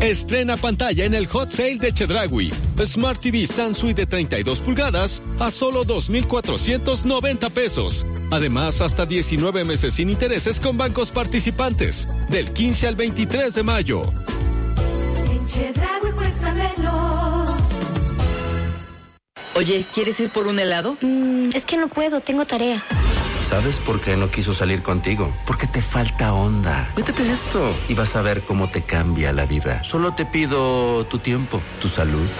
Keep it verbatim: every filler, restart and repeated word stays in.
Estrena pantalla en el Hot Sale de Chedraui. Smart T V Samsung de treinta y dos pulgadas a solo dos mil cuatrocientos noventa pesos. Además, hasta diecinueve meses sin intereses con bancos participantes. Del quince al veintitrés de mayo. En Chedraui cuesta menos. Oye, ¿quieres ir por un helado? Mm, es que no puedo, tengo tarea. ¿Sabes por qué no quiso salir contigo? Porque te falta onda. Métete esto y vas a ver cómo te cambia la vida. Solo te pido tu tiempo, tu salud